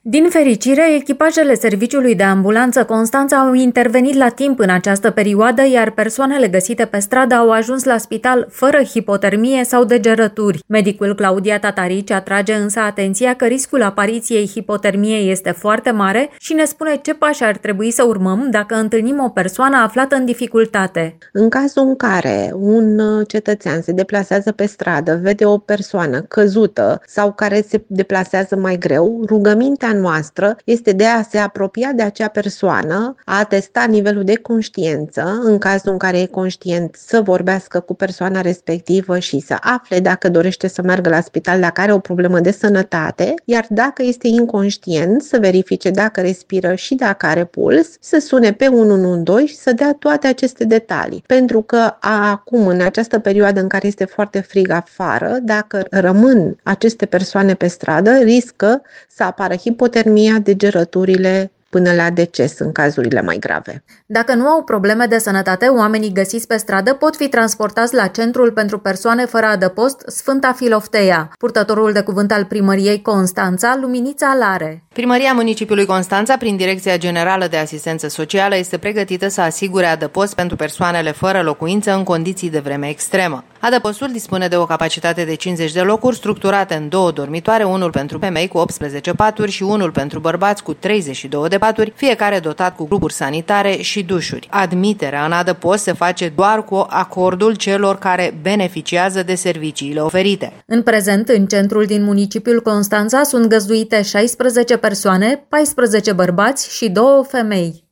Din fericire, echipajele Serviciului de Ambulanță Constanța au intervenit la timp în această perioadă, iar persoanele găsite pe stradă au ajuns la spital fără hipotermie sau degerături. Medicul Claudia Tatarici atrage însă atenția că riscul apariției hipotermiei este foarte mare și ne spune ce pași ar trebui să urmăm dacă întâlnim o persoană aflată în dificultate. În cazul în care un cetățean se deplasează pe stradă, vede o persoană căzută sau care se deplasează mai greu, rugămintea noastră este de a se apropia de acea persoană, a atesta nivelul de conștiință, în cazul în care e conștient să vorbească cu persoana respectivă și să afle dacă dorește să meargă la spital, dacă are o problemă de sănătate, iar dacă este inconștient să verifice dacă respiră și dacă are puls, să sune pe 112 și să dea toate aceste detalii. Pentru că acum, în această perioadă în care este foarte frig afară, dacă rămân aceste persoane pe stradă, riscă să apară hipotermia, degerăturile până la deces în cazurile mai grave. Dacă nu au probleme de sănătate, oamenii găsiți pe stradă pot fi transportați la Centrul pentru Persoane fără Adăpost Sfânta Filofteia. Purtătorul de cuvânt al Primăriei Constanța, Luminița Lare. Primăria Municipiului Constanța, prin Direcția Generală de Asistență Socială, este pregătită să asigure adăpost pentru persoanele fără locuință în condiții de vreme extremă. Adăpostul dispune de o capacitate de 50 de locuri structurate în 2 dormitoare, unul pentru femei cu 18 paturi și unul pentru bărbați cu 32 de paturi, fiecare dotat cu grupuri sanitare și dușuri. Admiterea în adăpost se face doar cu acordul celor care beneficiază de serviciile oferite. În prezent, în centrul din municipiul Constanța sunt găzduite 16 persoane, 14 bărbați și 2 femei.